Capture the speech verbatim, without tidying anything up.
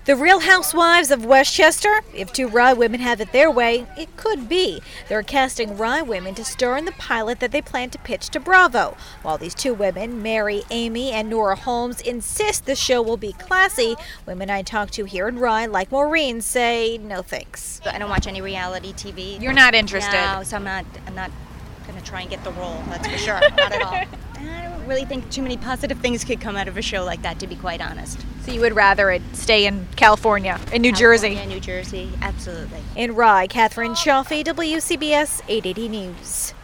The Real Housewives of Westchester? If two Rye women have it their way, it could be. They're casting Rye women to star in the pilot that they plan to pitch to Bravo. While these two women, Mary, Amy, and Nora Holmes, insist the show will be classy, women I talked to here in Rye, like Maureen, say no thanks. I don't watch any reality T V. You're not interested? No, so I'm not, I'm not going to try and get the role, that's for sure. Not at all. I don't really think too many positive things could come out of a show like that, to be quite honest. So you would rather it stay in California, in New California, Jersey? New Jersey, absolutely. In Rye, Catherine Chaffee, W C B S eight eighty News.